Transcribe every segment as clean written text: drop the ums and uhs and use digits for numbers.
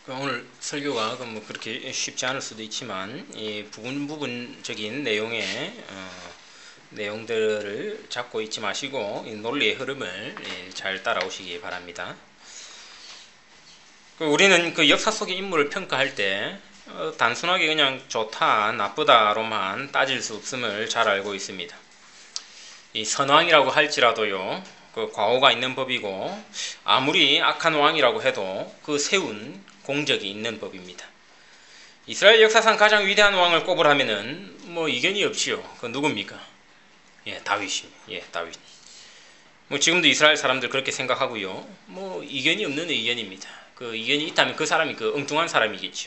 오늘 설교가 뭐 그렇게 쉽지 않을 수도 있지만 이 부분적인 내용의 내용들을 잡고 있지 마시고 이 논리의 흐름을 잘 따라오시기 바랍니다. 우리는 그 역사 속의 인물을 평가할 때 단순하게 그냥 좋다, 나쁘다로만 따질 수 없음을 잘 알고 있습니다. 이 선왕이라고 할지라도요, 그 과오가 있는 법이고 아무리 악한 왕이라고 해도 그 세운 공적이 있는 법입니다. 이스라엘 역사상 가장 위대한 왕을 꼽으라면은 뭐 이견이 없지요. 그 누굽니까? 다윗입니다. 다윗. 뭐 지금도 이스라엘 사람들 그렇게 생각하고요. 뭐 이견이 없는 의견입니다. 그 이견이 있다면 그 사람이 그 엉뚱한 사람이겠죠.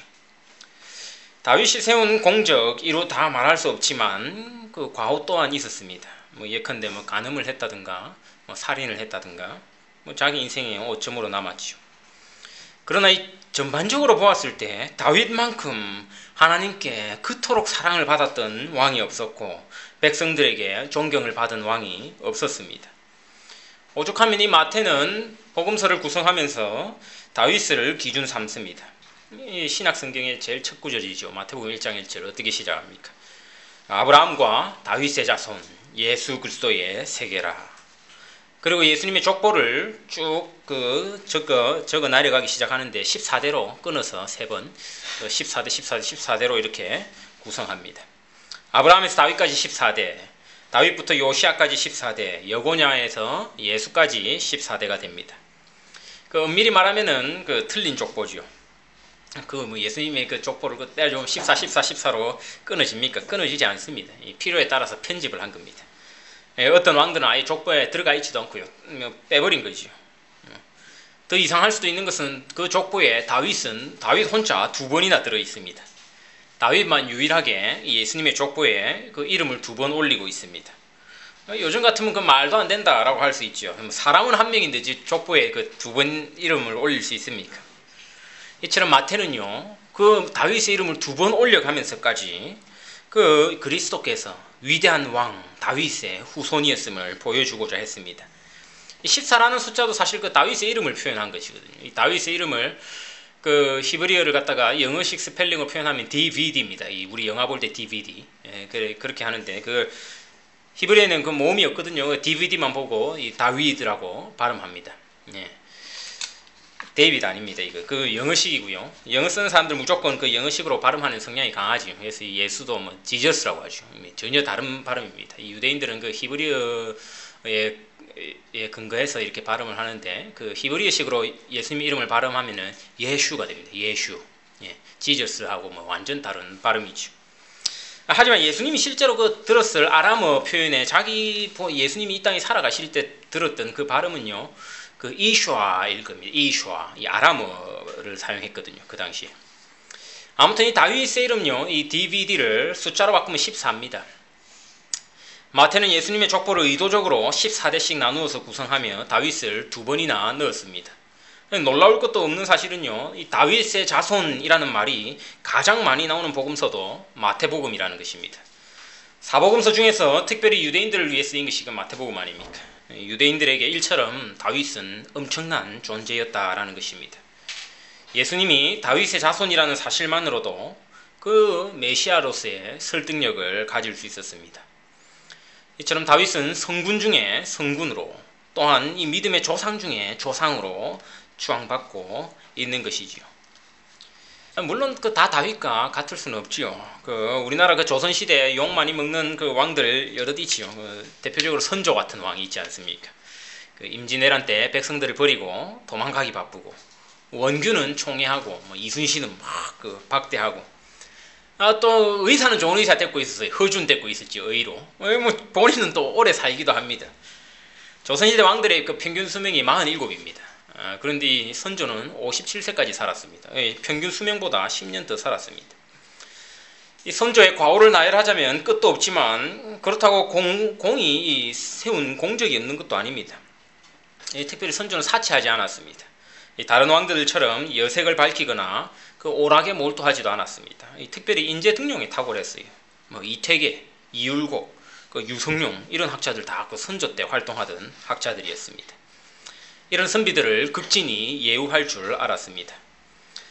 다윗이 세운 공적 이루 다 말할 수 없지만 그 과오 또한 있었습니다. 뭐 예컨대 뭐 간음을 했다든가 뭐 살인을 했다든가 뭐 자기 인생의 오점으로 남았죠. 그러나 전반적으로 보았을 때 다윗만큼 하나님께 그토록 사랑을 받았던 왕이 없었고 백성들에게 존경을 받은 왕이 없었습니다. 오죽하면 이 마태는 복음서를 구성하면서 다윗을 기준 삼습니다. 이 신약 성경의 제일 첫 구절이죠. 마태복음 1장 1절 어떻게 시작합니까? 아브라함과 다윗의 자손 예수 그리스도의 세계라. 그리고 예수님의 족보를 쭉 적어 내려가기 시작하는데 14대로 끊어서 3번 14대 14대 14대로 이렇게 구성합니다. 아브라함에서 다윗까지 14대, 다윗부터 요시아까지 14대, 여고냐에서 예수까지 14대가 됩니다. 그 엄밀히 말하면은 그 틀린 족보죠. 뭐 예수님의 그 족보를 떼어주면 14, 14, 14로 끊어집니까? 끊어지지 않습니다. 필요에 따라서 편집을 한 겁니다. 어떤 왕들은 아예 족보에 들어가 있지도 않고요. 빼버린 거죠. 더 이상할 수도 있는 것은 그 족보에 다윗 혼자 2번이나 들어 있습니다. 다윗만 유일하게 예수님의 족보에 그 이름을 2번 올리고 있습니다. 요즘 같으면 그 말도 안 된다라고 할 수 있죠. 사람은 한 명인데 족보에 그 2번 이름을 올릴 수 있습니까? 이처럼 마태는요, 그 다윗의 이름을 2번 올려가면서까지 그 그리스도께서 위대한 왕 다윗의 후손이었음을 보여주고자 했습니다. 14라는 숫자도 사실 그 다윗의 이름을 표현한 것이거든요. 이 다윗의 이름을 그 히브리어를 갖다가 영어식 스펠링으로 표현하면 DVD입니다. 우리 영화 볼 때 DVD. 그렇게 하는데 그 히브리어는 그 모음이 없거든요. DVD만 보고 이 다윗이라고 발음합니다. 데이비드 아닙니다. 이거 그 영어식이고요. 영어 쓰는 사람들 무조건 그 영어식으로 발음하는 성향이 강하죠. 그래서 예수도 뭐 지저스라고 하죠. 전혀 다른 발음입니다. 이 유대인들은 그 히브리어에 근거해서 이렇게 발음을 하는데 그 히브리어식으로 예수님 이름을 발음하면은 예슈가 됩니다. 예슈. 지저스하고 뭐 완전 다른 발음이죠. 하지만 예수님이 실제로 그 들었을 아람어 표현에 예수님이 이 땅에 살아가실 때 들었던 그 발음은요. 그 이슈아일 겁니다. 이슈아. 이 아람어를 사용했거든요. 그 당시에. 아무튼 이 다윗의 이름요. 이 DVD를 숫자로 바꾸면 14입니다. 마태는 예수님의 족보를 의도적으로 14대씩 나누어서 구성하며 다윗을 2번이나 넣었습니다. 놀라울 것도 없는 사실은요. 이 다윗의 자손이라는 말이 가장 많이 나오는 복음서도 마태복음이라는 것입니다. 사복음서 중에서 특별히 유대인들을 위해 쓰인 것이 그 마태복음 아닙니까? 유대인들에게 일처럼 다윗은 엄청난 존재였다라는 것입니다. 예수님이 다윗의 자손이라는 사실만으로도 그 메시아로서의 설득력을 가질 수 있었습니다. 이처럼 다윗은 성군 중에 성군으로 또한 이 믿음의 조상 중에 조상으로 추앙받고 있는 것이지요. 물론 그 다 다윗과 같을 수는 없지요. 우리나라 그 조선시대 욕 많이 먹는 그 왕들 여럿 있지요. 대표적으로 선조 같은 왕이 있지 않습니까? 임진왜란 때 백성들을 버리고 도망가기 바쁘고, 원균은 총애하고, 뭐 이순신은 막 박대하고, 또 의사는 좋은 의사 데리고 있었어요. 허준 데리고 있었죠. 의로. 뭐 본인은 또 오래 살기도 합니다. 조선시대 왕들의 그 평균 수명이 47입니다. 그런데 이 선조는 57세까지 살았습니다. 평균 수명보다 10년 더 살았습니다. 이 선조의 과오를 나열하자면 끝도 없지만 그렇다고 공이 세운 공적이 없는 것도 아닙니다. 특별히 선조는 사치하지 않았습니다. 다른 왕들처럼 여색을 밝히거나 그 오락에 몰두하지도 않았습니다. 특별히 인재 등용에 탁월했어요. 뭐 이태계, 이율곡, 유성룡 이런 학자들 다 그 선조 때 활동하던 학자들이었습니다. 이런 선비들을 극진히 예우할 줄 알았습니다.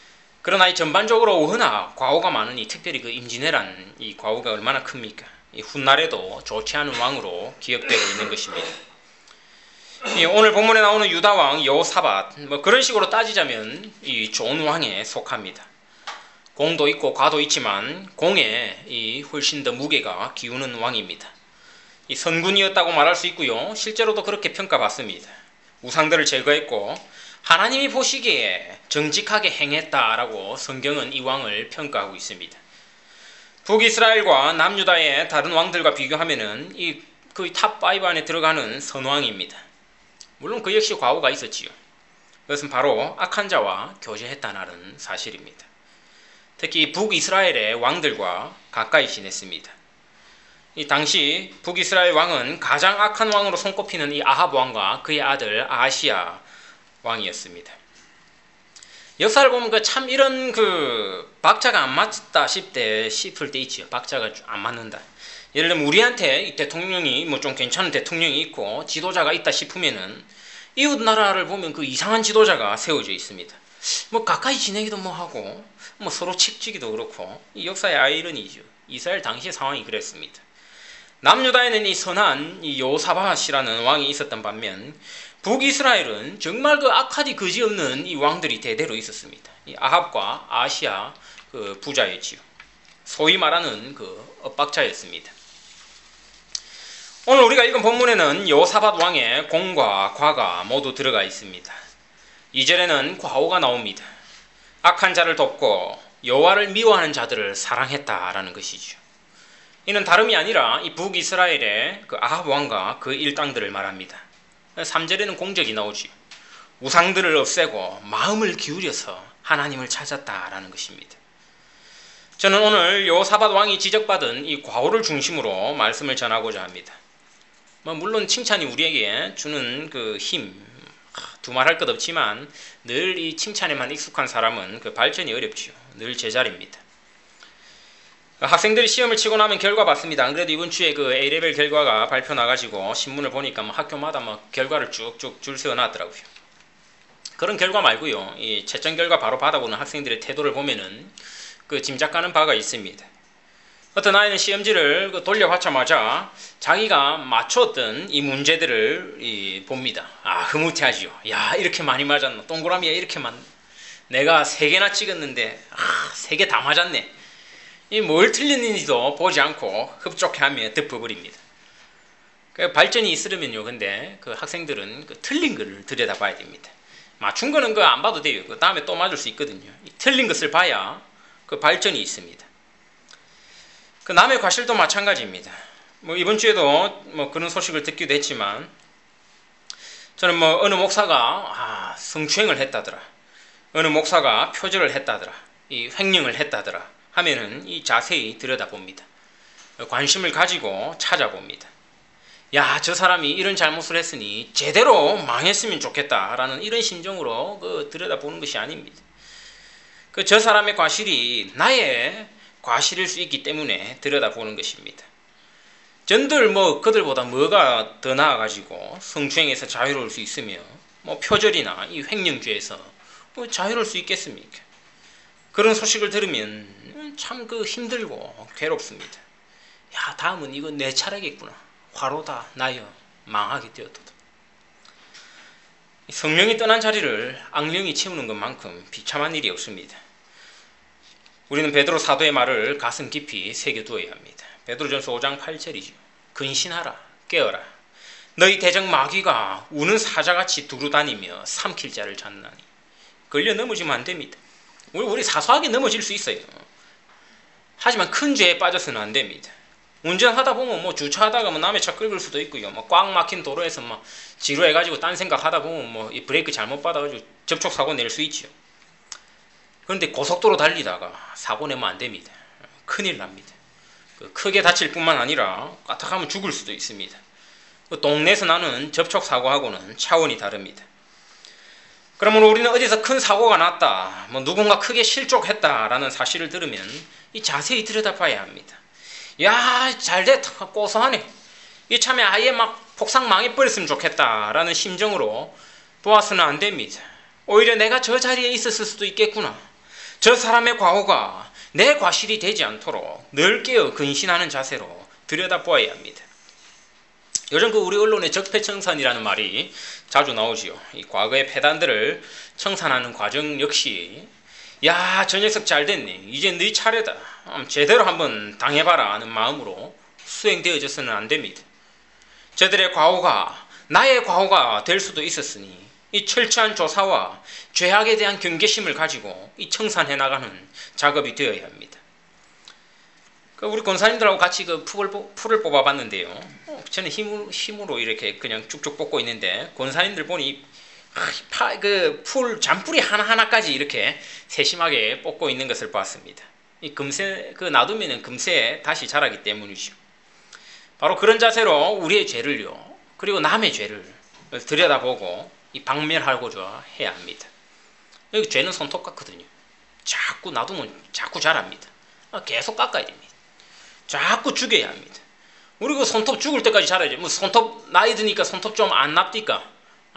그러나 이 전반적으로 워낙 과오가 많으니 특별히 그 임진왜란 이 과오가 얼마나 큽니까? 이 훗날에도 좋지 않은 왕으로 기억되고 있는 것입니다. 오늘 본문에 나오는 유다왕 여호사밧 뭐 그런 식으로 따지자면 이 좋은 왕에 속합니다. 공도 있고 과도 있지만 공에 이 훨씬 더 무게가 기우는 왕입니다. 이 선군이었다고 말할 수 있고요. 실제로도 그렇게 평가받습니다. 우상들을 제거했고 하나님이 보시기에 정직하게 행했다라고 성경은 이 왕을 평가하고 있습니다. 북이스라엘과 남유다의 다른 왕들과 비교하면은 이 거의 탑5 안에 들어가는 선왕입니다. 물론 그 역시 과오가 있었지요. 그것은 바로 악한 자와 교제했다는 사실입니다. 특히 북이스라엘의 왕들과 가까이 지냈습니다. 이 당시 북이스라엘 왕은 가장 악한 왕으로 손꼽히는 이 아합 왕과 그의 아들 아하시야 왕이었습니다. 역사를 보면 참 이런 박자가 안 맞다 싶을 때 있지요. 박자가 안 맞는다. 예를 들면 우리한테 이 대통령이 뭐 좀 괜찮은 대통령이 있고 지도자가 있다 싶으면은 이웃 나라를 보면 그 이상한 지도자가 세워져 있습니다. 뭐 가까이 지내기도 뭐 하고 뭐 서로 칙지기도 그렇고 이 역사의 아이러니죠. 이스라엘 당시의 상황이 그랬습니다. 남유다에는 이 선한 이 여호사밧이라는 왕이 있었던 반면 북이스라엘은 정말 그 악하디 그지없는 이 왕들이 대대로 있었습니다. 이 아합과 아하시야 그 부자였지요. 소위 말하는 그 엇박자였습니다. 오늘 우리가 읽은 본문에는 여호사밧 왕의 공과 과가 모두 들어가 있습니다. 2절에는 과오가 나옵니다. 악한 자를 돕고 여호와를 미워하는 자들을 사랑했다라는 것이죠. 이는 다름이 아니라 이 북이스라엘의 그 아합 왕과 그 일당들을 말합니다. 3절에는 공적이 나오지요. 우상들을 없애고 마음을 기울여서 하나님을 찾았다라는 것입니다. 저는 오늘 여호사밧 왕이 지적받은 이 과오를 중심으로 말씀을 전하고자 합니다. 물론 칭찬이 우리에게 주는 그 힘, 두말할 것 없지만 늘 이 칭찬에만 익숙한 사람은 그 발전이 어렵지요. 늘 제자리입니다. 학생들이 시험을 치고 나면 결과 받습니다. 안 그래도 이번 주에 그 A레벨 결과가 발표 나가지고 신문을 보니까 학교마다 결과를 쭉쭉 줄 세워놨더라고요. 그런 결과 말고요. 이 채점 결과 바로 받아보는 학생들의 태도를 보면은 그 짐작가는 바가 있습니다. 어떤 아이는 시험지를 돌려받자마자 자기가 맞췄던 이 문제들을 봅니다. 흐뭇해하지요. 야, 이렇게 많이 맞았나? 동그라미가 이렇게 많네. 내가 3개나 찍었는데 3개 다 맞았네. 이 뭘 틀렸는지도 보지 않고 흡족해하며 덮어버립니다. 발전이 있으려면요. 근데 그 학생들은 그 틀린 것을 들여다봐야 됩니다. 맞춘 거는 안 봐도 돼요. 그 다음에 또 맞을 수 있거든요. 틀린 것을 봐야 그 발전이 있습니다. 그 남의 과실도 마찬가지입니다. 이번 주에도 그런 소식을 듣기도 했지만 저는 어느 목사가 성추행을 했다더라. 어느 목사가 표절을 했다더라. 이 횡령을 했다더라. 하면은 이 자세히 들여다봅니다. 관심을 가지고 찾아봅니다. 야, 저 사람이 이런 잘못을 했으니 제대로 망했으면 좋겠다라는 이런 심정으로 들여다보는 것이 아닙니다. 저 사람의 과실이 나의 과실일 수 있기 때문에 들여다보는 것입니다. 전들 그들보다 뭐가 더 나아가지고 성추행에서 자유로울 수 있으며 표절이나 이 횡령죄에서 자유로울 수 있겠습니까? 그런 소식을 들으면 참 힘들고 괴롭습니다. 야, 다음은 이거 내 차례겠구나. 화로다 나여 망하게 되었도다. 성령이 떠난 자리를 악령이 채우는 것만큼 비참한 일이 없습니다. 우리는 베드로 사도의 말을 가슴 깊이 새겨두어야 합니다. 베드로전서 5장 8절이죠. 근신하라, 깨어라. 너희 대적 마귀가 우는 사자같이 두루다니며 삼킬 자를 찾나니. 걸려 넘어지면 안 됩니다. 우리 사소하게 넘어질 수 있어요. 하지만 큰 죄에 빠져서는 안 됩니다. 운전하다 보면 주차하다가 남의 차 긁을 수도 있고요. 꽉 막힌 도로에서 지루해가지고 딴 생각하다 보면 이 브레이크 잘못 받아가지고 접촉사고 낼 수 있죠. 그런데 고속도로 달리다가 사고 내면 안 됩니다. 큰일 납니다. 크게 다칠 뿐만 아니라 까딱하면 죽을 수도 있습니다. 동네에서 나는 접촉사고하고는 차원이 다릅니다. 그러면 우리는 어디서 큰 사고가 났다, 누군가 크게 실족했다라는 사실을 들으면 이 자세히 들여다봐야 합니다. 야, 잘됐다, 고소하네. 이참에 아예 폭삭 망해버렸으면 좋겠다라는 심정으로 보아서는 안 됩니다. 오히려 내가 저 자리에 있었을 수도 있겠구나. 저 사람의 과오가 내 과실이 되지 않도록 늘 깨어 근신하는 자세로 들여다보아야 합니다. 요즘 우리 언론에 적폐청산이라는 말이 자주 나오지요. 이 과거의 폐단들을 청산하는 과정 역시 야, 저 녀석 잘 됐네. 이제 네 차례다. 제대로 한번 당해봐라 하는 마음으로 수행되어져서는 안 됩니다. 저들의 과오가 나의 과오가 될 수도 있었으니 이 철저한 조사와 죄악에 대한 경계심을 가지고 이 청산해 나가는 작업이 되어야 합니다. 우리 권사님들하고 같이 풀을 뽑아봤는데요. 저는 힘으로 이렇게 그냥 쭉쭉 뽑고 있는데 권사님들 보니 잔뿌리 하나하나까지 이렇게 세심하게 뽑고 있는 것을 봤습니다. 이 금세 놔두면 금세 다시 자라기 때문이죠. 바로 그런 자세로 우리의 죄를요, 그리고 남의 죄를 들여다보고 박멸하고자 해야 합니다. 여기 죄는 손톱 같거든요. 자꾸 놔두면 자꾸 자랍니다. 계속 깎아야 됩니다. 자꾸 죽여야 합니다. 우리 손톱 죽을 때까지 자라야죠. 손톱 나이 드니까 손톱 좀 안 납니까?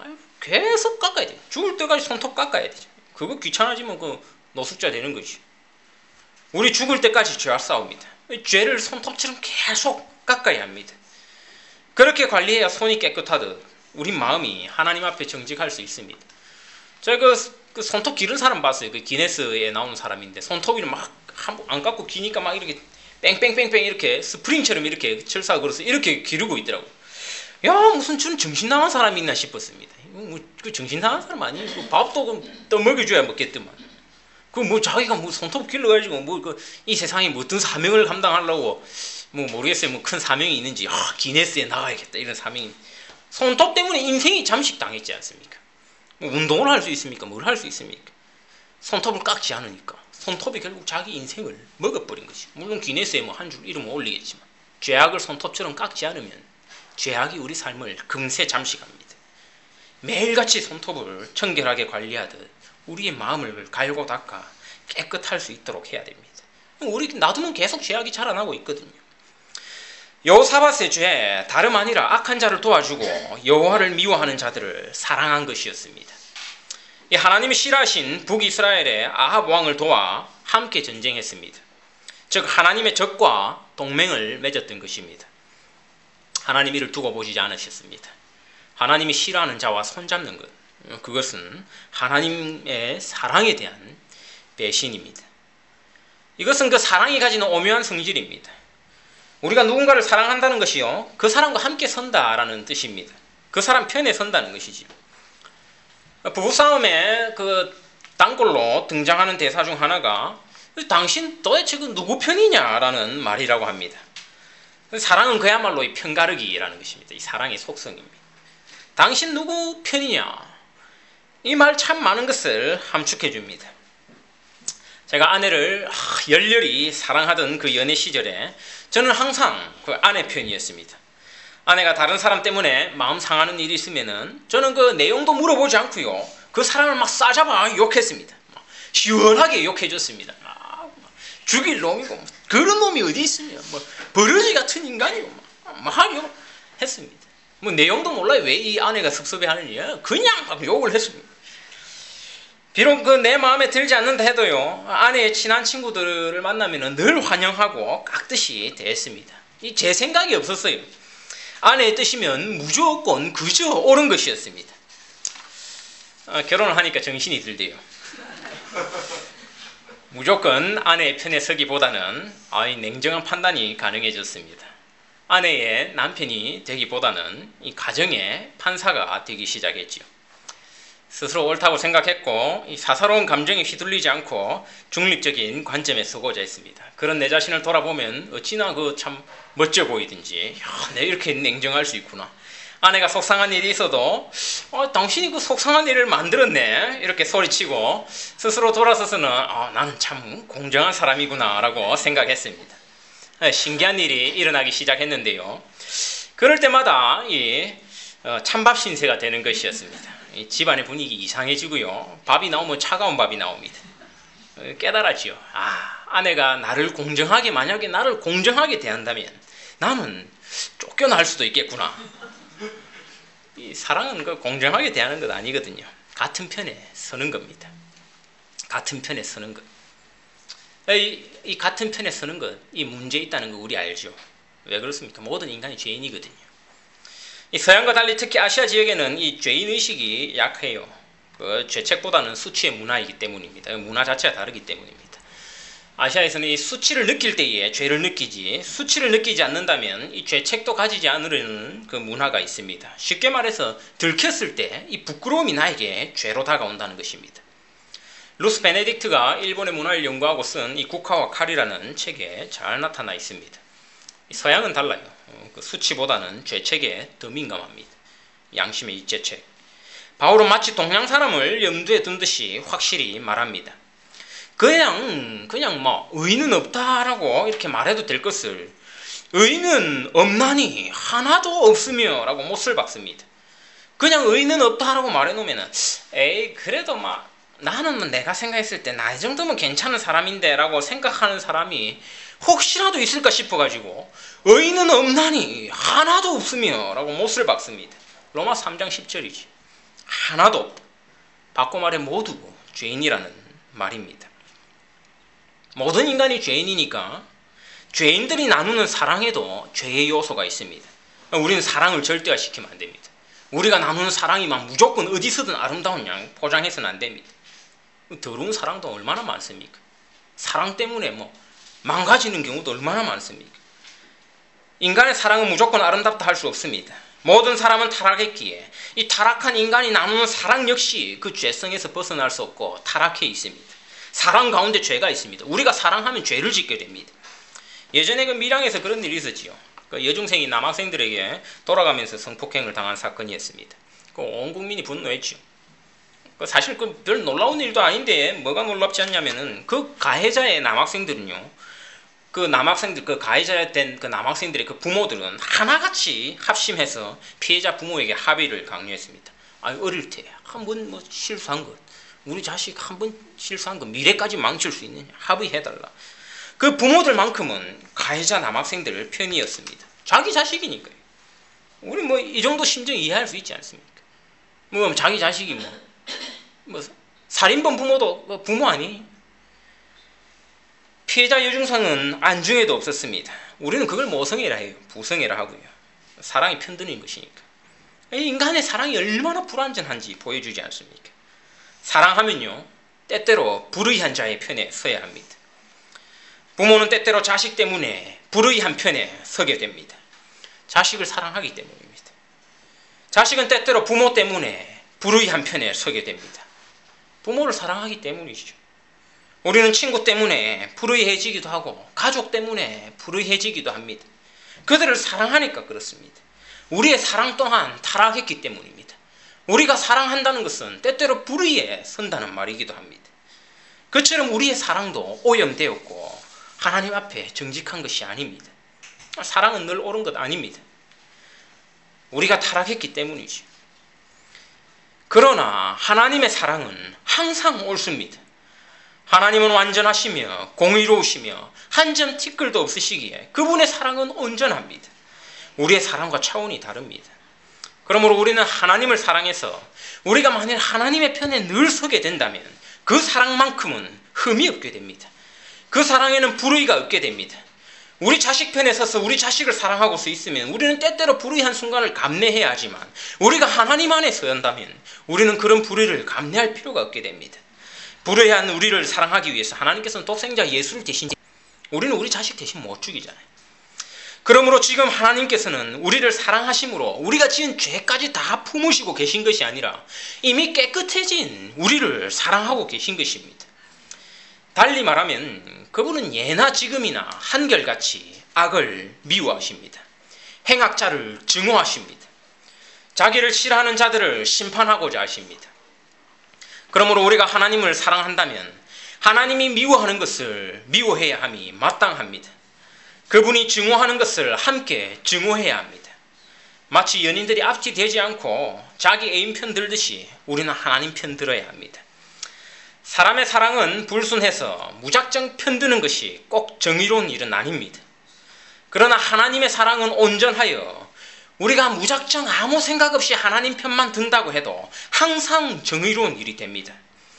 계속 깎아야 돼요. 죽을 때까지 손톱 깎아야 되죠. 그거 귀찮아지면 노숙자 되는 거지. 우리 죽을 때까지 죄와 싸웁니다. 죄를 손톱처럼 계속 깎아야 합니다. 그렇게 관리해야 손이 깨끗하듯 우리 마음이 하나님 앞에 정직할 수 있습니다. 제가 그 손톱 기른 사람 봤어요. 그 기네스에 나오는 사람인데 손톱이 막 안 깎고 기니까 막 이렇게 뺑뺑뺑뺑 이렇게 스프링처럼 이렇게 철사가 걸어서 이렇게 기르고 있더라고요. 야, 무슨 저는 정신 나간 사람이 있나 싶었습니다. 그 정신 나간 사람 아니에요. 밥도 떠먹여줘야 먹겠더만. 자기가 손톱 길러가지고 이 세상에 어떤 사명을 감당하려고 모르겠어요. 큰 사명이 있는지 기네스에 나가야겠다 이런 사명이. 손톱 때문에 인생이 잠식당했지 않습니까? 운동을 할 수 있습니까? 뭘 할 수 있습니까? 손톱을 깎지 않으니까. 손톱이 결국 자기 인생을 먹어버린 것이. 물론 기네스에 한 줄 이름을 올리겠지만 죄악을 손톱처럼 깎지 않으면 죄악이 우리 삶을 금세 잠식합니다. 매일같이 손톱을 청결하게 관리하듯 우리의 마음을 갈고 닦아 깨끗할 수 있도록 해야 됩니다. 우리 놔두면 계속 죄악이 자라나고 있거든요. 여호사밧의 죄 다름 아니라 악한 자를 도와주고 여호와를 미워하는 자들을 사랑한 것이었습니다. 하나님이 싫어하신 북이스라엘의 아합 왕을 도와 함께 전쟁했습니다. 즉 하나님의 적과 동맹을 맺었던 것입니다. 하나님 이를 두고 보시지 않으셨습니다. 하나님이 싫어하는 자와 손잡는 것, 그것은 하나님의 사랑에 대한 배신입니다. 이것은 그 사랑이 가지는 오묘한 성질입니다. 우리가 누군가를 사랑한다는 것이요, 그 사람과 함께 선다라는 뜻입니다. 그 사람 편에 선다는 것이지. 부부싸움에 단골로 등장하는 대사 중 하나가 당신 도대체 누구 편이냐라는 말이라고 합니다. 사랑은 그야말로 이 편가르기라는 것입니다. 이 사랑의 속성입니다. 당신 누구 편이냐? 이 말 참 많은 것을 함축해 줍니다. 제가 아내를 열렬히 사랑하던 그 연애 시절에 저는 항상 그 아내 편이었습니다. 아내가 다른 사람 때문에 마음 상하는 일이 있으면은 저는 그 내용도 물어보지 않고요, 그 사람을 막 싸잡아 욕했습니다. 시원하게 욕해줬습니다. 죽일 놈이고 그런 놈이 어디 있으며 버러지 같은 인간이고 막 했습니다. 내용도 몰라요. 왜 이 아내가 섭섭해하는지. 그냥 막 욕을 했습니다. 비록 내 마음에 들지 않는다 해도요, 아내의 친한 친구들을 만나면 늘 환영하고 깍듯이 대했습니다. 제 생각이 없었어요. 아내의 뜻이면 무조건 그저 옳은 것이었습니다. 결혼을 하니까 정신이 들대요. 무조건 아내의 편에 서기보다는 냉정한 판단이 가능해졌습니다. 아내의 남편이 되기보다는 이 가정의 판사가 되기 시작했지요. 스스로 옳다고 생각했고 이 사사로운 감정에 휘둘리지 않고 중립적인 관점에 서고자 했습니다. 그런 내 자신을 돌아보면 어찌나 참 멋져 보이든지, 내가 이렇게 냉정할 수 있구나. 아내가 속상한 일이 있어도 당신이 그 속상한 일을 만들었네 이렇게 소리치고 스스로 돌아서서는 나는 참 공정한 사람이구나 라고 생각했습니다. 신기한 일이 일어나기 시작했는데요, 그럴 때마다 찬밥 신세가 되는 것이었습니다. 집안의 분위기 이상해지고요, 밥이 나오면 차가운 밥이 나옵니다. 깨달았지요. 아내가 만약에 나를 공정하게 대한다면 나는 쫓겨날 수도 있겠구나. 이 사랑은 공정하게 대하는 것 아니거든요. 같은 편에 서는 겁니다. 같은 편에 서는 것. 이 같은 편에 서는 것, 이 문제 있다는 거 우리 알죠. 왜 그렇습니까? 모든 인간이 죄인이거든요. 이 서양과 달리 특히 아시아 지역에는 이 죄인의식이 약해요. 그 죄책보다는 수치의 문화이기 때문입니다. 문화 자체가 다르기 때문입니다. 아시아에서는 이 수치를 느낄 때에 죄를 느끼지, 수치를 느끼지 않는다면 이 죄책도 가지지 않으려는 그 문화가 있습니다. 쉽게 말해서 들켰을 때 이 부끄러움이 나에게 죄로 다가온다는 것입니다. 루스 베네딕트가 일본의 문화를 연구하고 쓴 이 국화와 칼이라는 책에 잘 나타나 있습니다. 서양은 달라요. 그 수치보다는 죄책에 더 민감합니다. 양심의 일제책. 바울은 마치 동양 사람을 염두에 둔 듯이 확실히 말합니다. 그냥 뭐 의는 없다라고 이렇게 말해도 될 것을 의는 없나니 하나도 없으며 라고 못을 박습니다. 그냥 의는 없다라고 말해놓으면 에이 그래도 막 나는 내가 생각했을 때 나 이 정도면 괜찮은 사람인데 라고 생각하는 사람이 혹시라도 있을까 싶어가지고 의는 없나니 하나도 없으며 라고 못을 박습니다. 로마 3장 10절이지. 하나도 없다. 바꿔 말해 모두 죄인이라는 말입니다. 모든 인간이 죄인이니까 죄인들이 나누는 사랑에도 죄의 요소가 있습니다. 우리는 사랑을 절대화시키면 안 됩니다. 우리가 나누는 사랑이 막 무조건 어디서든 아름다운 양 포장해서는 안 됩니다. 더러운 사랑도 얼마나 많습니까? 사랑 때문에 뭐 망가지는 경우도 얼마나 많습니까? 인간의 사랑은 무조건 아름답다 할 수 없습니다. 모든 사람은 타락했기에 이 타락한 인간이 나누는 사랑 역시 그 죄성에서 벗어날 수 없고 타락해 있습니다. 사랑 가운데 죄가 있습니다. 우리가 사랑하면 죄를 짓게 됩니다. 예전에 그 밀양에서 그런 일이 있었지요. 그 여중생이 남학생들에게 돌아가면서 성폭행을 당한 사건이었습니다. 그 온 국민이 분노했죠. 사실 그 별 놀라운 일도 아닌데 뭐가 놀랍지 않냐면은 그 가해자의 남학생들은요. 그 남학생들, 그 가해자 된 그 남학생들의 그 부모들은 하나같이 합심해서 피해자 부모에게 합의를 강요했습니다. 어릴 때 한 번 뭐 실수한 것, 우리 자식 한 번 실수한 것 미래까지 망칠 수 있느냐 합의해달라. 그 부모들만큼은 가해자 남학생들 편이었습니다. 자기 자식이니까요. 우리 뭐 이 정도 심정 이해할 수 있지 않습니까? 뭐 자기 자식이 뭐 살인범 부모도 뭐 부모 아니? 피해자 여중생은 안중에도 없었습니다. 우리는 그걸 모성애라 해요. 부성애라 하고요. 사랑이 편드는 것이니까. 인간의 사랑이 얼마나 불완전한지 보여주지 않습니까? 사랑하면요. 때때로 불의한 자의 편에 서야 합니다. 부모는 때때로 자식 때문에 불의한 편에 서게 됩니다. 자식을 사랑하기 때문입니다. 자식은 때때로 부모 때문에 불의한 편에 서게 됩니다. 부모를 사랑하기 때문이죠. 우리는 친구 때문에 불의해지기도 하고 가족 때문에 불의해지기도 합니다. 그들을 사랑하니까 그렇습니다. 우리의 사랑 또한 타락했기 때문입니다. 우리가 사랑한다는 것은 때때로 불의에 선다는 말이기도 합니다. 그처럼 우리의 사랑도 오염되었고 하나님 앞에 정직한 것이 아닙니다. 사랑은 늘 옳은 것 아닙니다. 우리가 타락했기 때문이죠. 그러나 하나님의 사랑은 항상 옳습니다. 하나님은 완전하시며 공의로우시며 한 점 티끌도 없으시기에 그분의 사랑은 온전합니다. 우리의 사랑과 차원이 다릅니다. 그러므로 우리는 하나님을 사랑해서 우리가 만일 하나님의 편에 늘 서게 된다면 그 사랑만큼은 흠이 없게 됩니다. 그 사랑에는 불의가 없게 됩니다. 우리 자식 편에 서서 우리 자식을 사랑하고 서 있으면 우리는 때때로 불의한 순간을 감내해야 하지만 우리가 하나님 안에 서야 한다면 우리는 그런 불의를 감내할 필요가 없게 됩니다. 불의한 우리를 사랑하기 위해서 하나님께서는 독생자 예수를 대신 우리는 우리 자식 대신 못 죽이잖아요. 그러므로 지금 하나님께서는 우리를 사랑하심으로 우리가 지은 죄까지 다 품으시고 계신 것이 아니라 이미 깨끗해진 우리를 사랑하고 계신 것입니다. 달리 말하면 그분은 예나 지금이나 한결같이 악을 미워하십니다. 행악자를 증오하십니다. 자기를 싫어하는 자들을 심판하고자 하십니다. 그러므로 우리가 하나님을 사랑한다면 하나님이 미워하는 것을 미워해야 함이 마땅합니다. 그분이 증오하는 것을 함께 증오해야 합니다. 마치 연인들이 앞뒤되지 않고 자기 애인 편 들듯이 우리는 하나님 편 들어야 합니다. 사람의 사랑은 불순해서 무작정 편드는 것이 꼭 정의로운 일은 아닙니다. 그러나 하나님의 사랑은 온전하여 우리가 무작정 아무 생각 없이 하나님 편만 든다고 해도 항상 정의로운 일이 됩니다.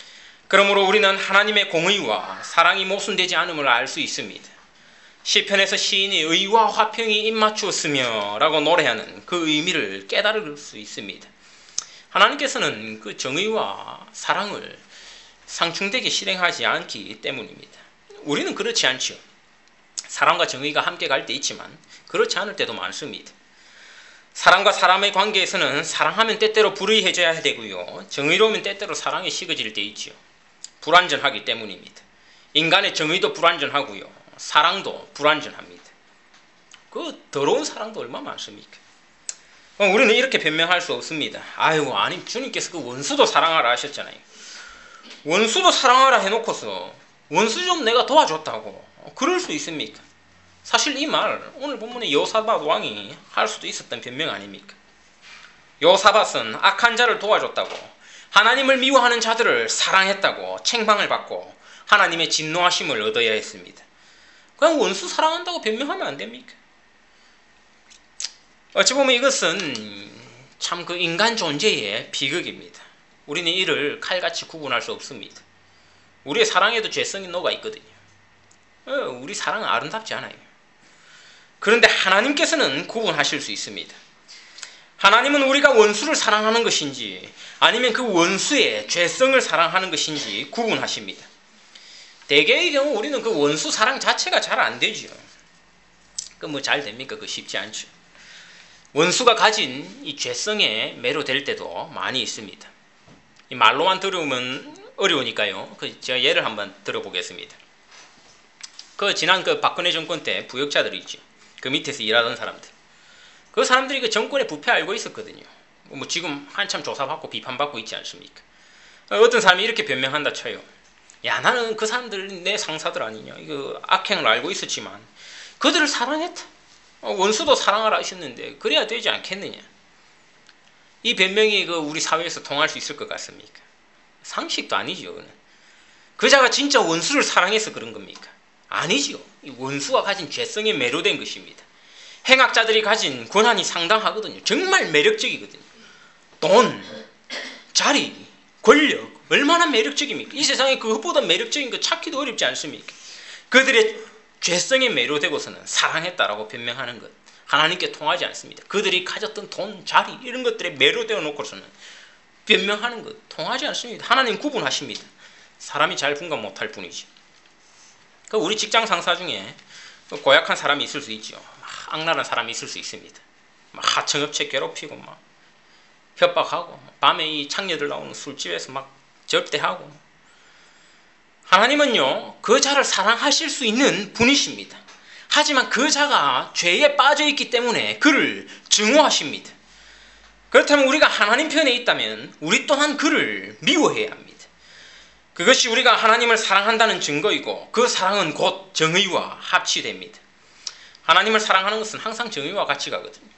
그러므로 우리는 하나님의 공의와 사랑이 모순되지 않음을 알 수 있습니다. 시편에서 시인이 의와 화평이 입맞추었으며 라고 노래하는 그 의미를 깨달을 수 있습니다. 하나님께서는 그 정의와 사랑을 상충되게 실행하지 않기 때문입니다. 우리는 그렇지 않죠. 사랑과 정의가 함께 갈 때 있지만 그렇지 않을 때도 많습니다. 사람과 사람의 관계에서는 사랑하면 때때로 불의해져야 되고요. 정의로우면 때때로 사랑이 식어질 때 있죠. 불완전하기 때문입니다. 인간의 정의도 불완전하고요. 사랑도 불완전합니다. 그 더러운 사랑도 얼마나 많습니까? 우리는 이렇게 변명할 수 없습니다. 아유, 아니 주님께서 그 원수도 사랑하라 하셨잖아요. 원수도 사랑하라 해놓고서 원수 좀 내가 도와줬다고 그럴 수 있습니까? 사실 이 말 오늘 본문의 여호사밧 왕이 할 수도 있었던 변명 아닙니까? 여호사밧은 악한 자를 도와줬다고, 하나님을 미워하는 자들을 사랑했다고 책망을 받고 하나님의 진노하심을 얻어야 했습니다. 그냥 원수 사랑한다고 변명하면 안 됩니까? 어찌 보면 이것은 참 그 인간 존재의 비극입니다. 우리는 이를 칼같이 구분할 수 없습니다. 우리의 사랑에도 죄성이 녹아 있거든요. 우리 사랑은 아름답지 않아요. 그런데 하나님께서는 구분하실 수 있습니다. 하나님은 우리가 원수를 사랑하는 것인지 아니면 그 원수의 죄성을 사랑하는 것인지 구분하십니다. 대개의 경우 우리는 그 원수 사랑 자체가 잘 안 되죠. 그 뭐 잘 됩니까? 그 쉽지 않죠. 원수가 가진 이 죄성에 매료될 때도 많이 있습니다. 이 말로만 들으면 어려우니까요. 제가 예를 한번 들어보겠습니다. 지난 박근혜 정권 때 부역자들이 있죠. 그 밑에서 일하던 사람들. 그 사람들이 그 정권의 부패 알고 있었거든요. 뭐 지금 한참 조사받고 비판받고 있지 않습니까? 어떤 사람이 이렇게 변명한다 쳐요. 야, 나는 그 사람들 내 상사들 아니냐. 이거 악행을 알고 있었지만 그들을 사랑했다. 원수도 사랑하라 하셨는데 그래야 되지 않겠느냐. 이 변명이 우리 사회에서 통할 수 있을 것 같습니까? 상식도 아니죠. 그는. 그자가 진짜 원수를 사랑해서 그런 겁니까? 아니지요. 이 원수가 가진 죄성에 매료된 것입니다. 행악자들이 가진 권한이 상당하거든요. 정말 매력적이거든요. 돈, 자리, 권력 얼마나 매력적입니까? 이 세상에 그것보다 매력적인 거 찾기도 어렵지 않습니까? 그들의 죄성에 매료되고서는 사랑했다라고 변명하는 것 하나님께 통하지 않습니다. 그들이 가졌던 돈, 자리 이런 것들에 매료되어 놓고서는 변명하는 것 통하지 않습니다. 하나님 구분하십니다. 사람이 잘 분간 못할 뿐이지. 우리 직장 상사 중에 고약한 사람이 있을 수 있죠. 악랄한 사람이 있을 수 있습니다. 하청업체 괴롭히고 협박하고 밤에 이 창녀들 나오는 술집에서 접대하고. 하나님은요 그 자를 사랑하실 수 있는 분이십니다. 하지만 그 자가 죄에 빠져있기 때문에 그를 증오하십니다. 그렇다면 우리가 하나님 편에 있다면 우리 또한 그를 미워해야 합니다. 그것이 우리가 하나님을 사랑한다는 증거이고 그 사랑은 곧 정의와 합치됩니다. 하나님을 사랑하는 것은 항상 정의와 같이 가거든요.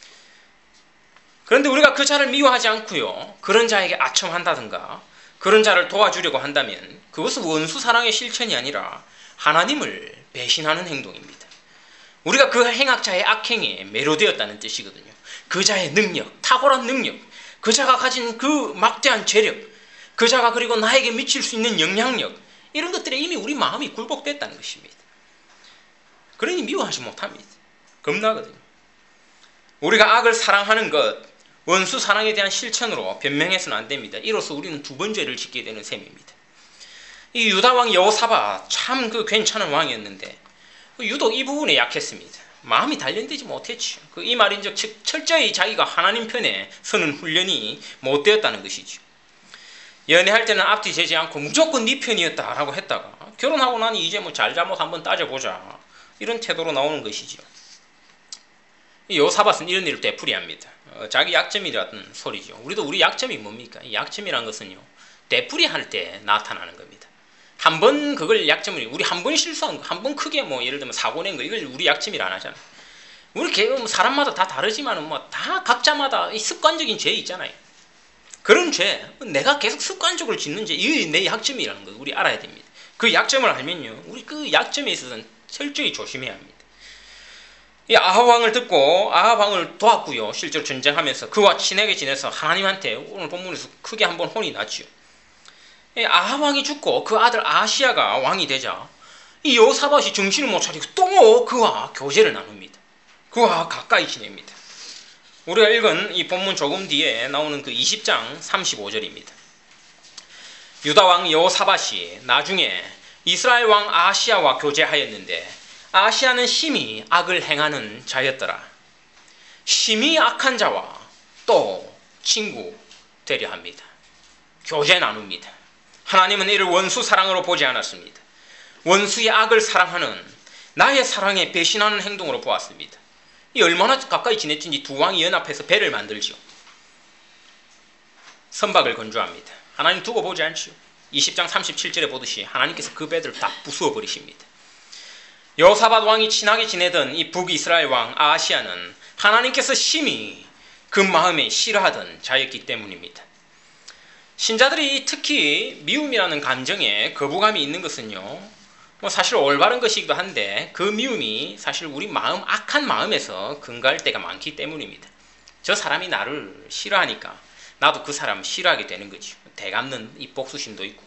그런데 우리가 그 자를 미워하지 않고요 그런 자에게 아첨한다든가 그런 자를 도와주려고 한다면 그것은 원수 사랑의 실천이 아니라 하나님을 배신하는 행동입니다. 우리가 그 행악자의 악행에 매료되었다는 뜻이거든요. 그 자의 능력, 탁월한 능력, 그 자가 가진 그 막대한 재력, 그 자가 그리고 나에게 미칠 수 있는 영향력 이런 것들에 이미 우리 마음이 굴복됐다는 것입니다. 그러니 미워하지 못합니다. 겁나거든요. 우리가 악을 사랑하는 것, 원수 사랑에 대한 실천으로 변명해서는 안 됩니다. 이로써 우리는 두 번 죄를 짓게 되는 셈입니다. 이 유다왕 여호사밧 참 괜찮은 왕이었는데 유독 이 부분에 약했습니다. 마음이 단련되지 못했죠. 이 말인즉 철저히 자기가 하나님 편에 서는 훈련이 못 되었다는 것이죠. 연애할 때는 앞뒤 재지 않고 무조건 네 편이었다라고 했다가 결혼하고 나니 이제 잘잘못 한번 따져보자 이런 태도로 나오는 것이죠. 이 여호사밧은 이런 일을 되풀이합니다. 자기 약점이라는 소리죠. 우리 약점이 뭡니까? 이 약점이란 것은요 되풀이할 때 나타나는 겁니다. 한 번 그걸 약점을 우리 한 번 실수한 거, 한 번 크게 예를 들면 사고 낸 거 이걸 우리 약점이라 안 하잖아. 우리 사람마다 다 다르지만은 다 각자마다 이 습관적인 죄 있잖아요. 그런 죄, 내가 계속 습관적으로 짓는 죄, 이게 내 약점이라는 거 우리 알아야 됩니다. 그 약점을 알면요, 우리 그 약점에 있어서는 철저히 조심해야 합니다. 이 아합 왕을 듣고 아합 왕을 도왔고요. 실제로 전쟁하면서 그와 친하게 지내서 하나님한테 오늘 본문에서 크게 한번 혼이 났죠. 아합 왕이 죽고 그 아들 아하시야가 왕이 되자 이 여호사밧이 정신을 못 차리고 또 그와 교제를 나눕니다. 그와 가까이 지냅니다. 우리가 읽은 이 본문 조금 뒤에 나오는 그 20장 35절입니다. 유다 왕 여호사밧이 나중에 이스라엘 왕 아하시야와 교제하였는데 아하시야는 심히 악을 행하는 자였더라. 심히 악한 자와 또 친구 되려 합니다. 교제 나눕니다. 하나님은 이를 원수 사랑으로 보지 않았습니다. 원수의 악을 사랑하는 나의 사랑에 배신하는 행동으로 보았습니다. 이 얼마나 가까이 지냈든지 두 왕이 연합해서 배를 만들지요. 선박을 건조합니다. 하나님 두고 보지 않지요. 20장 37절에 보듯이 하나님께서 그 배들을 다 부수어 버리십니다. 여호사밧 왕이 친하게 지내던 이 북이스라엘 왕 아하시야는 하나님께서 심히 그 마음에 싫어하던 자였기 때문입니다. 신자들이 특히 미움이라는 감정에 거부감이 있는 것은요, 사실 올바른 것이기도 한데 그 미움이 사실 우리 마음, 악한 마음에서 근거할 때가 많기 때문입니다. 저 사람이 나를 싫어하니까 나도 그 사람을 싫어하게 되는 거죠. 대갚는 이 복수심도 있고.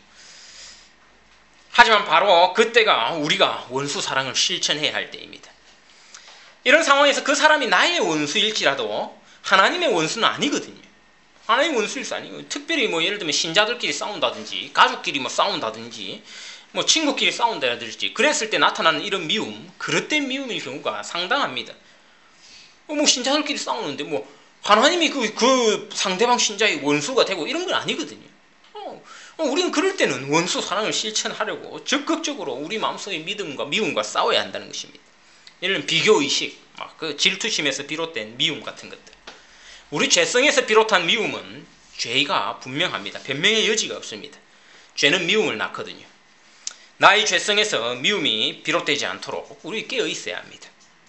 하지만 바로 그때가 우리가 원수 사랑을 실천해야 할 때입니다. 이런 상황에서 그 사람이 나의 원수일지라도 하나님의 원수는 아니거든요. 하나님의 원수일 수 아니에요. 특별히 예를 들면 신자들끼리 싸운다든지 가족끼리 싸운다든지 친구끼리 싸운다든지 그랬을 때 나타나는 이런 미움, 그릇된 미움일 경우가 상당합니다. 신자들끼리 싸우는데 하나님이 그 상대방 신자의 원수가 되고 이런 건 아니거든요. 우리는 그럴 때는 원수 사랑을 실천하려고 적극적으로 우리 마음속의 믿음과 미움과 싸워야 한다는 것입니다. 예를 들면 비교의식, 그 질투심에서 비롯된 미움 같은 것들. 우리 죄성에서 비롯한 미움은 죄가 분명합니다. 변명의 여지가 없습니다. 죄는 미움을 낳거든요. 나의 죄성에서 미움이 비롯되지 않도록 우리 깨어 있어야 합니다.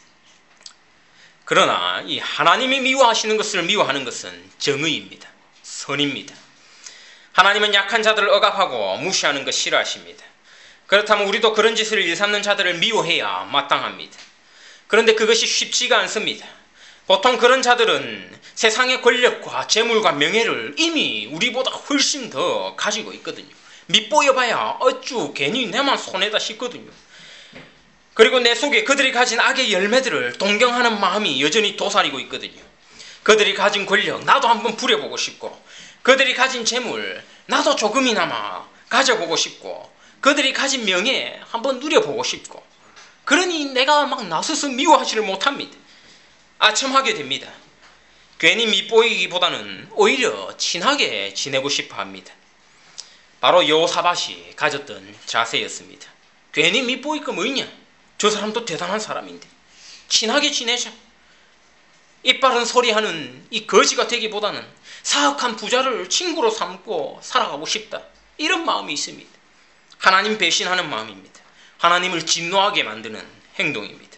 그러나 이 하나님이 미워하시는 것을 미워하는 것은 정의입니다. 선입니다. 하나님은 약한 자들을 억압하고 무시하는 것 싫어하십니다. 그렇다면 우리도 그런 짓을 일삼는 자들을 미워해야 마땅합니다. 그런데 그것이 쉽지가 않습니다. 보통 그런 자들은 세상의 권력과 재물과 명예를 이미 우리보다 훨씬 더 가지고 있거든요. 밑보여봐야 어쭈 괜히 내만 손해다 싶거든요. 그리고 내 속에 그들이 가진 악의 열매들을 동경하는 마음이 여전히 도사리고 있거든요. 그들이 가진 권력 나도 한번 부려보고 싶고, 그들이 가진 재물 나도 조금이나마 가져보고 싶고, 그들이 가진 명예 한번 누려보고 싶고, 그러니 내가 막 나서서 미워하지를 못합니다. 아첨하게 됩니다. 괜히 밉보이기보다는 오히려 친하게 지내고 싶어 합니다. 바로 여호사밧이 가졌던 자세였습니다. 괜히 밉보일 거 뭐있냐? 저 사람도 대단한 사람인데 친하게 지내자. 이빠른 소리하는 이 거지가 되기보다는 사악한 부자를 친구로 삼고 살아가고 싶다. 이런 마음이 있습니다. 하나님 배신하는 마음입니다. 하나님을 진노하게 만드는 행동입니다.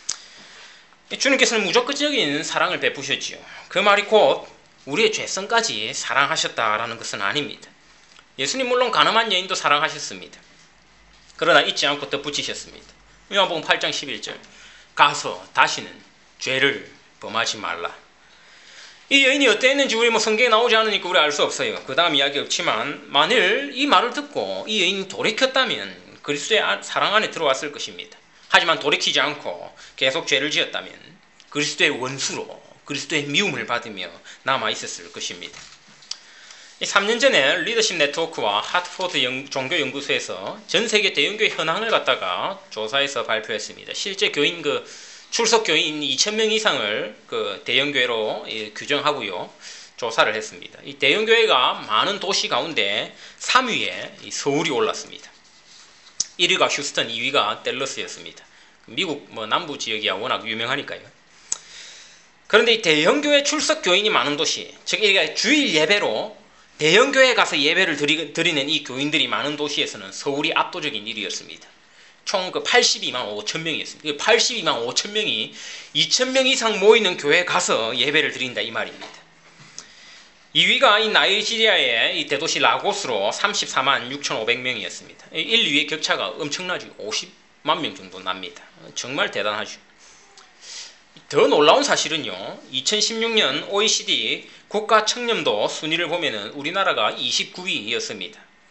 주님께서는 무조건적인 사랑을 베푸셨지요. 그 말이 곧 우리의 죄성까지 사랑하셨다라는 것은 아닙니다. 예수님 물론 가늠한 여인도 사랑하셨습니다. 그러나 잊지 않고 덧붙이셨습니다. 요한복음 8장 11절 가서 다시는 죄를 범하지 말라. 이 여인이 어땠는지 우리 성경에 나오지 않으니까 우리 알 수 없어요. 그 다음 이야기 없지만 만일 이 말을 듣고 이 여인이 돌이켰다면 그리스도의 사랑 안에 들어왔을 것입니다. 하지만 돌이키지 않고 계속 죄를 지었다면 그리스도의 원수로 그리스도의 미움을 받으며 남아있었을 것입니다. 3년 전에 리더십 네트워크와 하트포드 종교연구소에서 전세계 대형교회 현황을 갖다가 조사해서 발표했습니다. 실제 교인 출석 교인 2,000명 이상을 대형교회로 규정하고요. 조사를 했습니다. 이 대형교회가 많은 도시 가운데 3위에 서울이 올랐습니다. 1위가 휴스턴, 2위가 댈러스였습니다. 미국 남부 지역이야 워낙 유명하니까요. 그런데 이 대형교회 출석 교인이 많은 도시, 즉 주일 예배로 대형교회에 가서 예배를 드리는 이 교인들이 많은 도시에서는 서울이 압도적인 1위였습니다. 총 82만 5천 명이었습니다. 82만 5천 명이 2,000명 이상 모이는 교회에 가서 예배를 드린다 이 말입니다. 2위가 이 나이지리아의 이 대도시 라고스로 34만 6,500명이었습니다. 1, 2위의 격차가 엄청나죠. 50만 명 정도 납니다. 정말 대단하죠. 더 놀라운 사실은요. 2016년 OECD 국가 청렴도 순위를 보면은 우리나라가 29위였습니다.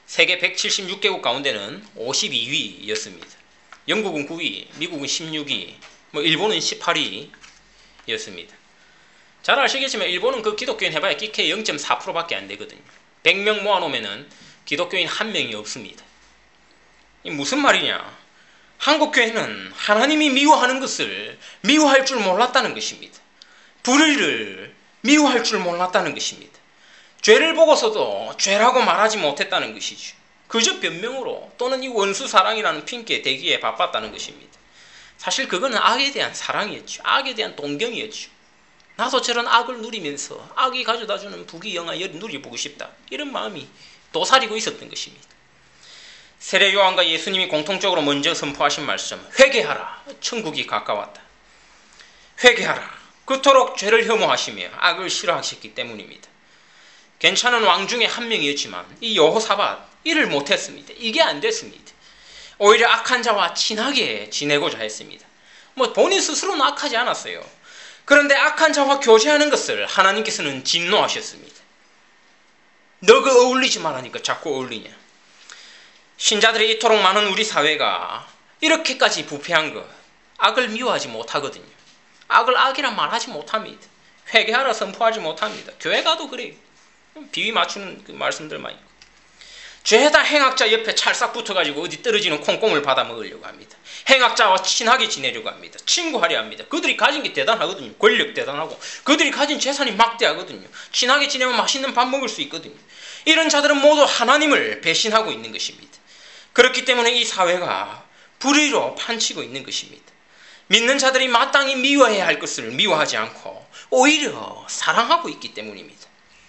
세계 176개국 가운데는 52위였습니다. 영국은 9위, 미국은 16위, 일본은 18위였습니다. 잘 아시겠지만 일본은 그 기독교인 해봐야 끼케 0.4%밖에 안 되거든요. 100명 모아놓으면 기독교인 한 명이 없습니다. 이 무슨 말이냐? 한국교회는 하나님이 미워하는 것을 미워할 줄 몰랐다는 것입니다. 불의를 미워할 줄 몰랐다는 것입니다. 죄를 보고서도 죄라고 말하지 못했다는 것이죠. 그저 변명으로 또는 이 원수 사랑이라는 핑계 대기에 바빴다는 것입니다. 사실 그거는 악에 대한 사랑이었죠. 악에 대한 동경이었죠. 나도 저런 악을 누리면서 악이 가져다주는 부귀영화를 누려보고 싶다. 이런 마음이 도사리고 있었던 것입니다. 세례 요한과 예수님이 공통적으로 먼저 선포하신 말씀, 회개하라. 천국이 가까웠다. 회개하라. 그토록 죄를 혐오하시며 악을 싫어하셨기 때문입니다. 괜찮은 왕 중에 한 명이었지만 이 여호사밧 이를 못했습니다. 이게 안 됐습니다. 오히려 악한 자와 친하게 지내고자 했습니다. 본인 스스로는 악하지 않았어요. 그런데 악한 자와 교제하는 것을 하나님께서는 진노하셨습니다. 너가 어울리지 말라니까 자꾸 어울리냐. 신자들이 이토록 많은 우리 사회가 이렇게까지 부패한 것, 악을 미워하지 못하거든요. 악을 악이라 말하지 못합니다. 회개하라 선포하지 못합니다. 교회 가도 그래요. 비위 맞추는 그 말씀들만 있고. 죄다 행악자 옆에 찰싹 붙어가지고 어디 떨어지는 콩콩을 받아 먹으려고 합니다. 행악자와 친하게 지내려고 합니다. 친구하려 합니다. 그들이 가진 게 대단하거든요. 권력 대단하고 그들이 가진 재산이 막대하거든요. 친하게 지내면 맛있는 밥 먹을 수 있거든요. 이런 자들은 모두 하나님을 배신하고 있는 것입니다. 그렇기 때문에 이 사회가 불의로 판치고 있는 것입니다. 믿는 자들이 마땅히 미워해야 할 것을 미워하지 않고 오히려 사랑하고 있기 때문입니다.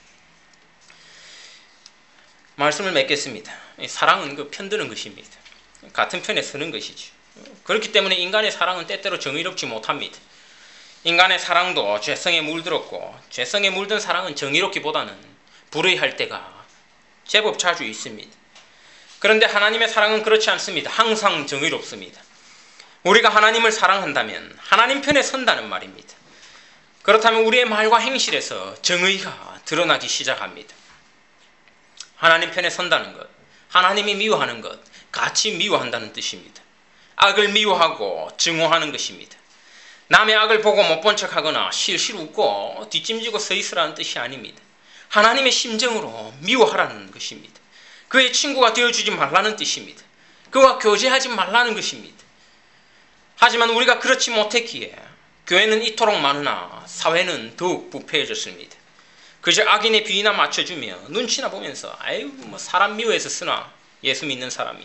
말씀을 맺겠습니다. 사랑은 그 편드는 것입니다. 같은 편에 서는 것이죠. 그렇기 때문에 인간의 사랑은 때때로 정의롭지 못합니다. 인간의 사랑도 죄성에 물들었고 죄성에 물든 사랑은 정의롭기보다는 불의할 때가 제법 자주 있습니다. 그런데 하나님의 사랑은 그렇지 않습니다. 항상 정의롭습니다. 우리가 하나님을 사랑한다면 하나님 편에 선다는 말입니다. 그렇다면 우리의 말과 행실에서 정의가 드러나기 시작합니다. 하나님 편에 선다는 것, 하나님이 미워하는 것, 같이 미워한다는 뜻입니다. 악을 미워하고 증오하는 것입니다. 남의 악을 보고 못 본 척하거나 실실 웃고 뒷짐지고 서 있으라는 뜻이 아닙니다. 하나님의 심정으로 미워하라는 것입니다. 그의 친구가 되어주지 말라는 뜻입니다. 그와 교제하지 말라는 것입니다. 하지만 우리가 그렇지 못했기에 교회는 이토록 많으나 사회는 더욱 부패해졌습니다. 그저 악인의 비위나 맞춰주며 눈치나 보면서 아유 사람 미워해서 쓰나 예수 믿는 사람이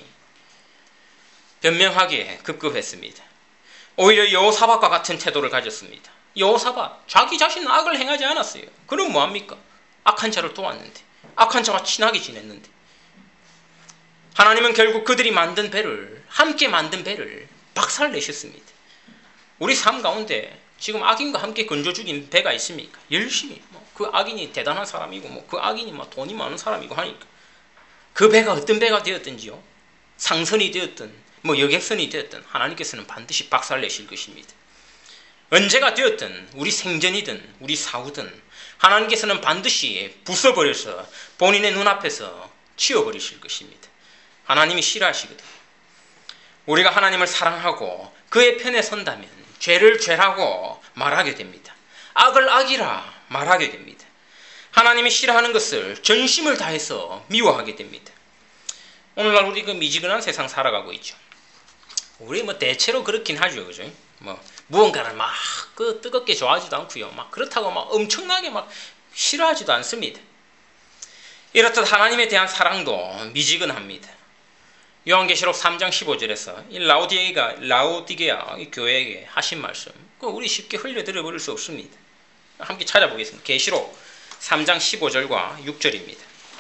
변명하기에 급급했습니다. 오히려 여호사밧과 같은 태도를 가졌습니다. 여호사밧 자기 자신은 악을 행하지 않았어요. 그럼 뭐합니까? 악한 자를 도왔는데 악한 자와 친하게 지냈는데 하나님은 결국 그들이 만든 배를 함께 만든 배를 박살내셨습니다. 우리 삶 가운데 지금 악인과 함께 건져 죽인 배가 있습니까? 열심히 그 악인이 대단한 사람이고 그 악인이 돈이 많은 사람이고 하니까 그 배가 어떤 배가 되었든지요 상선이 되었든 여객선이 되었든 하나님께서는 반드시 박살내실 것입니다. 언제가 되었든 우리 생전이든 우리 사후든 하나님께서는 반드시 부숴버려서 본인의 눈앞에서 치워버리실 것입니다. 하나님이 싫어하시거든요. 우리가 하나님을 사랑하고 그의 편에 선다면 죄를 죄라고 말하게 됩니다. 악을 악이라 말하게 됩니다. 하나님이 싫어하는 것을 전심을 다해서 미워하게 됩니다. 오늘날 우리 그 미지근한 세상 살아가고 있죠. 우리 대체로 그렇긴 하죠, 그죠? 무언가를 막 뜨겁게 좋아하지도 않고요. 그렇다고 엄청나게 싫어하지도 않습니다. 이렇듯 하나님에 대한 사랑도 미지근합니다. 요한계시록 3장 15절에서 이 라오디게아 교회에게 하신 말씀, 우리 쉽게 흘려들어 버릴 수 없습니다. 함께 찾아보겠습니다. 계시록 3장 15절과 6절입니다.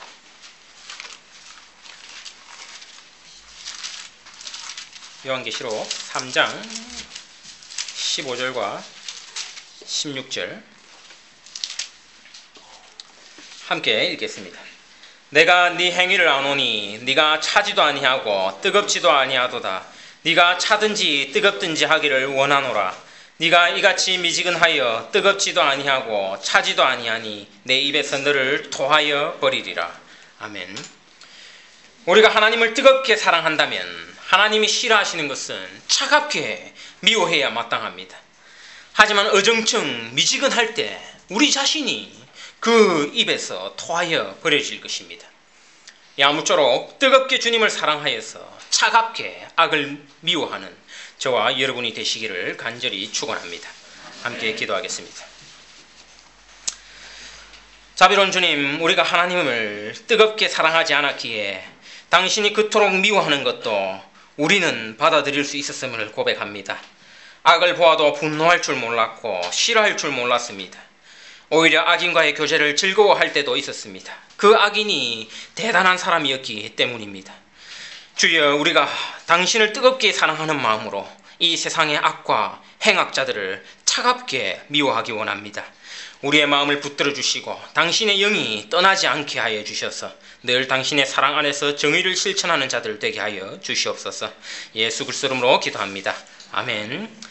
요한계시록 3장 15절과 16절 함께 읽겠습니다. 내가 네 행위를 아노니 네가 차지도 아니하고 뜨겁지도 아니하도다. 네가 차든지 뜨겁든지 하기를 원하노라. 네가 이같이 미지근하여 뜨겁지도 아니하고 차지도 아니하니 내 입에서 너를 토하여 버리리라. 아멘. 우리가 하나님을 뜨겁게 사랑한다면 하나님이 싫어하시는 것은 차갑게 미워해야 마땅합니다. 하지만 어정쩡 미지근할 때 우리 자신이 그 입에서 토하여 버려질 것입니다. 아무쪼록 뜨겁게 주님을 사랑하여서 차갑게 악을 미워하는 저와 여러분이 되시기를 간절히 축원합니다. 함께 기도하겠습니다. 자비로운 주님, 우리가 하나님을 뜨겁게 사랑하지 않았기에 당신이 그토록 미워하는 것도 우리는 받아들일 수 있었음을 고백합니다. 악을 보아도 분노할 줄 몰랐고 싫어할 줄 몰랐습니다. 오히려 악인과의 교제를 즐거워할 때도 있었습니다. 그 악인이 대단한 사람이었기 때문입니다. 주여, 우리가 당신을 뜨겁게 사랑하는 마음으로 이 세상의 악과 행악자들을 차갑게 미워하기 원합니다. 우리의 마음을 붙들어 주시고 당신의 영이 떠나지 않게 하여 주셔서 늘 당신의 사랑 안에서 정의를 실천하는 자들 되게 하여 주시옵소서. 예수 그리스도 이름으로 기도합니다. 아멘.